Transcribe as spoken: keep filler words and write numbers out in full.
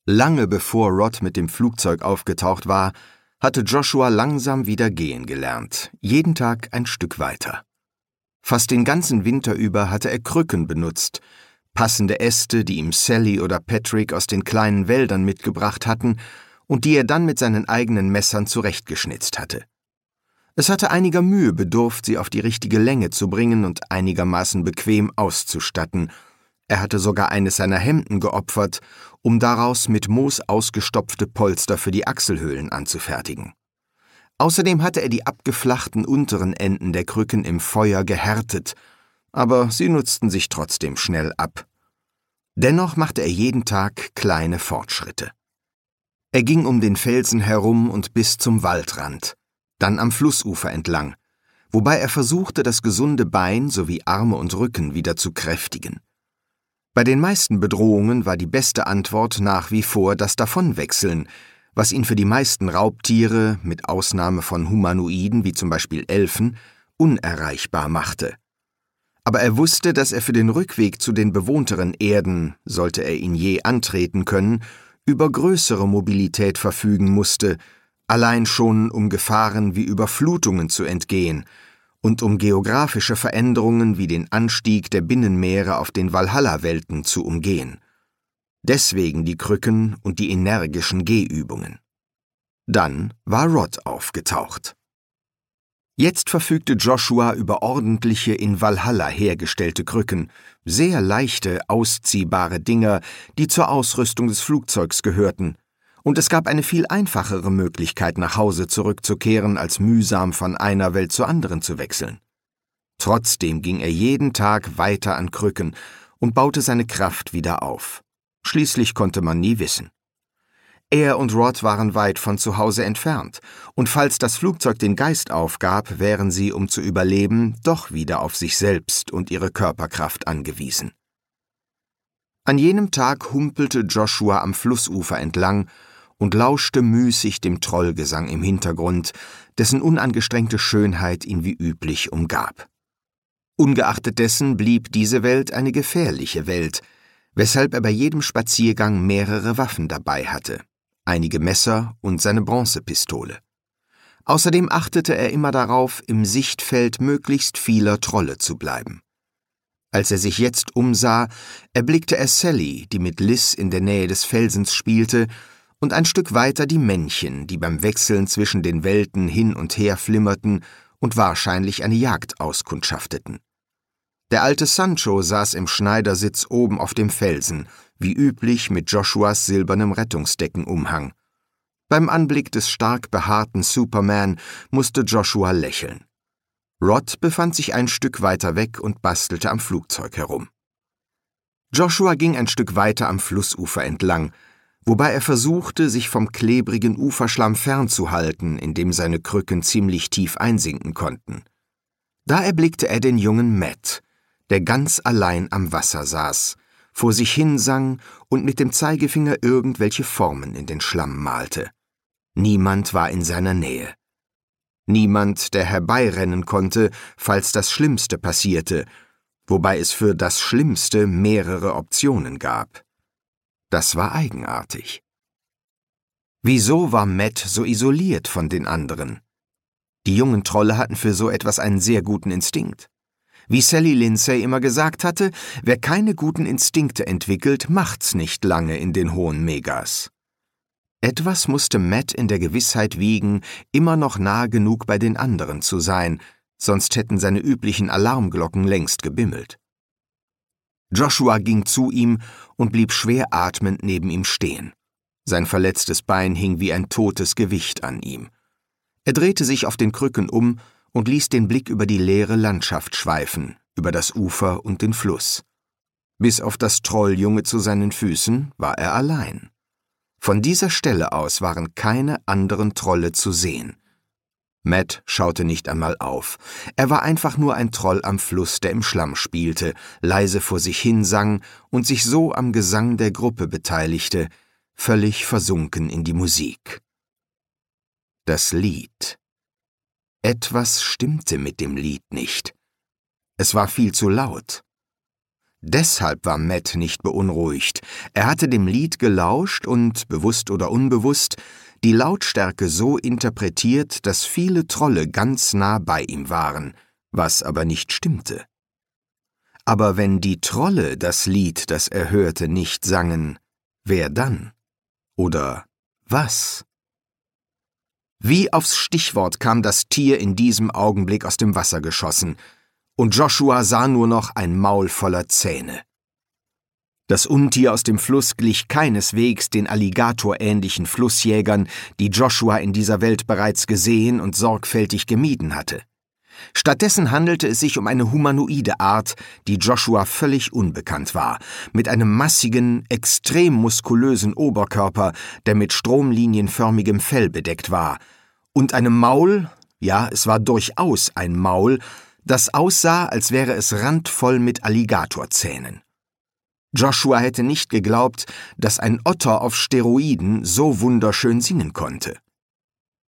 Lange bevor Rod mit dem Flugzeug aufgetaucht war, hatte Joshua langsam wieder gehen gelernt, jeden Tag ein Stück weiter. Fast den ganzen Winter über hatte er Krücken benutzt, passende Äste, die ihm Sally oder Patrick aus den kleinen Wäldern mitgebracht hatten und die er dann mit seinen eigenen Messern zurechtgeschnitzt hatte. Es hatte einiger Mühe bedurft, sie auf die richtige Länge zu bringen und einigermaßen bequem auszustatten. Er hatte sogar eines seiner Hemden geopfert, um daraus mit Moos ausgestopfte Polster für die Achselhöhlen anzufertigen. Außerdem hatte er die abgeflachten unteren Enden der Krücken im Feuer gehärtet, aber sie nutzten sich trotzdem schnell ab. Dennoch machte er jeden Tag kleine Fortschritte. Er ging um den Felsen herum und bis zum Waldrand, dann am Flussufer entlang, wobei er versuchte, das gesunde Bein sowie Arme und Rücken wieder zu kräftigen. Bei den meisten Bedrohungen war die beste Antwort nach wie vor das Davonwechseln, was ihn für die meisten Raubtiere, mit Ausnahme von Humanoiden wie zum Beispiel Elfen, unerreichbar machte. Aber er wusste, dass er für den Rückweg zu den bewohnteren Erden, sollte er ihn je antreten können, über größere Mobilität verfügen musste, allein schon um Gefahren wie Überflutungen zu entgehen und um geografische Veränderungen wie den Anstieg der Binnenmeere auf den Valhalla-Welten zu umgehen. Deswegen die Krücken und die energischen Gehübungen. Dann war Rod aufgetaucht. Jetzt verfügte Joshua über ordentliche, in Valhalla hergestellte Krücken, sehr leichte, ausziehbare Dinger, die zur Ausrüstung des Flugzeugs gehörten, und es gab eine viel einfachere Möglichkeit, nach Hause zurückzukehren, als mühsam von einer Welt zur anderen zu wechseln. Trotzdem ging er jeden Tag weiter an Krücken und baute seine Kraft wieder auf. Schließlich konnte man nie wissen. Er und Rod waren weit von zu Hause entfernt, und falls das Flugzeug den Geist aufgab, wären sie, um zu überleben, doch wieder auf sich selbst und ihre Körperkraft angewiesen. An jenem Tag humpelte Joshua am Flussufer entlang und lauschte müßig dem Trollgesang im Hintergrund, dessen unangestrengte Schönheit ihn wie üblich umgab. Ungeachtet dessen blieb diese Welt eine gefährliche Welt, weshalb er bei jedem Spaziergang mehrere Waffen dabei hatte, einige Messer und seine Bronzepistole. Außerdem achtete er immer darauf, im Sichtfeld möglichst vieler Trolle zu bleiben. Als er sich jetzt umsah, erblickte er Sally, die mit Liz in der Nähe des Felsens spielte, und ein Stück weiter die Männchen, die beim Wechseln zwischen den Welten hin und her flimmerten und wahrscheinlich eine Jagd auskundschafteten. Der alte Sancho saß im Schneidersitz oben auf dem Felsen, wie üblich mit Joshuas silbernem Rettungsdeckenumhang. Beim Anblick des stark behaarten Superman musste Joshua lächeln. Rod befand sich ein Stück weiter weg und bastelte am Flugzeug herum. Joshua ging ein Stück weiter am Flussufer entlang, wobei er versuchte, sich vom klebrigen Uferschlamm fernzuhalten, in dem seine Krücken ziemlich tief einsinken konnten. Da erblickte er den jungen Matt, der ganz allein am Wasser saß, vor sich hinsang und mit dem Zeigefinger irgendwelche Formen in den Schlamm malte. Niemand war in seiner Nähe. Niemand, der herbeirennen konnte, falls das Schlimmste passierte, wobei es für das Schlimmste mehrere Optionen gab. Das war eigenartig. Wieso war Matt so isoliert von den anderen? Die jungen Trolle hatten für so etwas einen sehr guten Instinkt. Wie Sally Lindsay immer gesagt hatte, wer keine guten Instinkte entwickelt, macht's nicht lange in den hohen Megas. Etwas musste Matt in der Gewissheit wiegen, immer noch nahe genug bei den anderen zu sein, sonst hätten seine üblichen Alarmglocken längst gebimmelt. Joshua ging zu ihm und blieb schwer atmend neben ihm stehen. Sein verletztes Bein hing wie ein totes Gewicht an ihm. Er drehte sich auf den Krücken um und ließ den Blick über die leere Landschaft schweifen, über das Ufer und den Fluss. Bis auf das Trolljunge zu seinen Füßen war er allein. Von dieser Stelle aus waren keine anderen Trolle zu sehen. Matt schaute nicht einmal auf. Er war einfach nur ein Troll am Fluss, der im Schlamm spielte, leise vor sich hin sang und sich so am Gesang der Gruppe beteiligte, völlig versunken in die Musik. Das Lied. Etwas stimmte mit dem Lied nicht. Es war viel zu laut. Deshalb war Matt nicht beunruhigt. Er hatte dem Lied gelauscht und, bewusst oder unbewusst, die Lautstärke so interpretiert, dass viele Trolle ganz nah bei ihm waren, was aber nicht stimmte. Aber wenn die Trolle das Lied, das er hörte, nicht sangen, wer dann? Oder was? Wie aufs Stichwort kam das Tier in diesem Augenblick aus dem Wasser geschossen, und Joshua sah nur noch ein Maul voller Zähne. Das Untier aus dem Fluss glich keineswegs den alligatorähnlichen Flussjägern, die Joshua in dieser Welt bereits gesehen und sorgfältig gemieden hatte. Stattdessen handelte es sich um eine humanoide Art, die Joshua völlig unbekannt war, mit einem massigen, extrem muskulösen Oberkörper, der mit stromlinienförmigem Fell bedeckt war, und einem Maul, ja, es war durchaus ein Maul, das aussah, als wäre es randvoll mit Alligatorzähnen. Joshua hätte nicht geglaubt, dass ein Otter auf Steroiden so wunderschön singen konnte.